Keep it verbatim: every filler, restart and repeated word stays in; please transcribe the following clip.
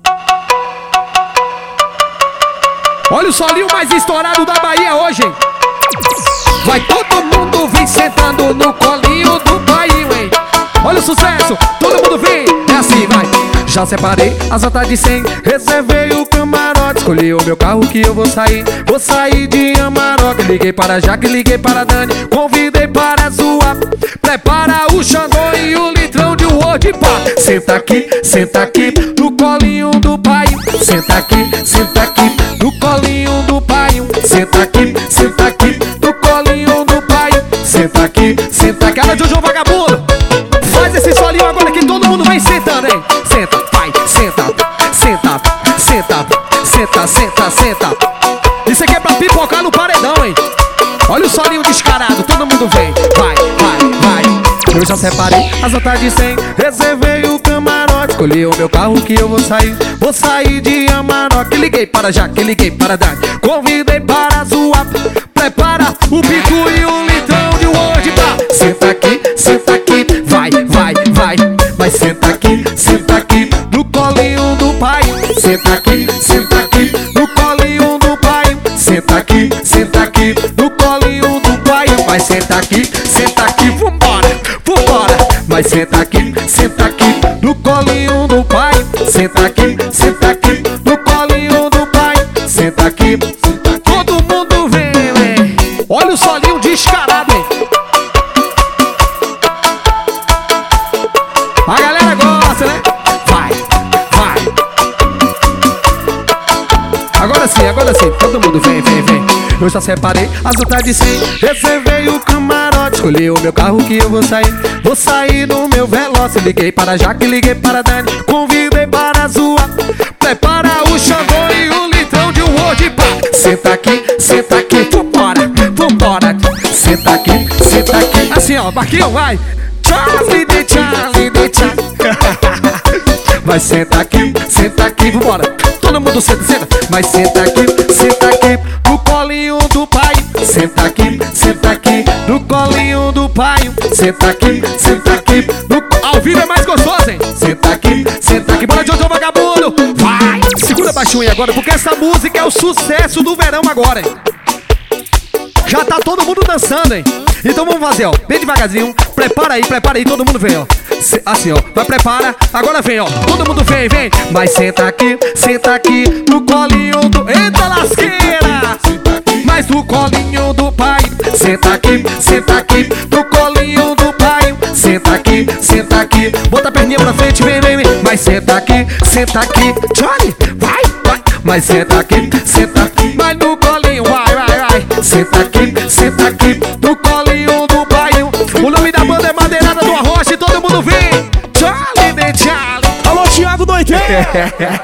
Olha o solinho mais estourado da Bahia hoje, hein? Vai todo mundo vir sentando no colinho do pai, hein? Olha o sucesso, todo mundo vem, é assim, vai. Já separei as notas de cem, reservei o camarote, escolhi o meu carro que eu vou sair. Vou sair de Amarok, liguei para Jaque, liguei para Dani, convidei para zoar. Prepara o Xandão e o litrão de Word, pá. Senta aqui, senta aqui, no colinho do pai. Senta aqui, senta aqui, no colinho do pai. Senta aqui, senta aqui, no colinho do pai. Senta aqui, senta aqui, olha Jojo Vagabundo. Faz esse solinho agora que todo mundo vem sentando, hein? Senta, vai, senta, senta, senta, senta, senta, senta. Isso aqui é pra pipocar no paredão, hein? Olha o solinho descarado, todo mundo vem. Vai, vai, vai. Eu já separei as notas de cem, reservei o camarote, escolhi o meu carro que eu vou sair. Vou sair de Amarok, liguei para Jaque, liguei para Dani, convidei para zoar. Prepara o pico e o litrão de Word, tá? Senta aqui, senta aqui, vai, vai, vai. Mas senta aqui, senta aqui, no colinho do pai. Senta aqui, senta aqui, no colinho do pai. Senta aqui, senta aqui, no colinho do pai. Mas senta aqui, senta aqui, vambora, vambora. Mas senta aqui, senta aqui, no colinho do pai. Senta aqui, senta aqui, no colinho do pai. Senta aqui, senta aqui. Todo mundo vem, hein? Olha o solinho descarado, hein? A galera gosta, né? Vai, vai. Agora sim, agora sim, todo mundo vem, vem, vem. Eu já separei as notas de cem, reservei o camarote, escolhi o meu carro que eu vou sair. Vou sair no meu Veloz, liguei para Jaque, liguei para Dani, convidei para zoar. Prepara o Xandão e o litrão de Word, pá. Senta aqui, senta aqui, vambora, vambora. Senta aqui, senta aqui. Assim ó, Marquinhos, vai. Charlie de Charlie de Charlie. Mas senta aqui, senta aqui, vambora. Todo mundo senta, senta. Mas senta aqui, senta aqui, no colinho do pai. Senta aqui, senta aqui, no colinho do pai. Senta aqui, senta aqui, no... Ao vivo é mais gostoso, hein? Senta aqui, senta aqui, bora Jojo Vagabundo. Vai! Segura baixinho aí agora, porque essa música é o sucesso do verão agora, hein? Já tá todo mundo dançando, hein? Então vamos fazer, ó, bem devagarzinho. Prepara aí, prepara aí, todo mundo vem, ó. Assim, ó, vai, prepara, agora vem, ó. Todo mundo vem, vem. Mas senta aqui, senta aqui, no colinho do... Eita lasqueira! Mas no colinho do pai. Senta aqui, senta aqui, no colinho do pai. Senta aqui, senta aqui, bota a perninha pra frente, vem, vem, vem. Mas senta aqui, senta aqui, Charlie, vai, vai. Mas senta aqui, senta aqui, mas no colinho, vai, vai, vai. Senta aqui, senta aqui, no colinho do pai. O nome da banda é Madeirada do Arrocha e todo mundo vem. Charlie de Charlie. Alô, Thiago Doidinho.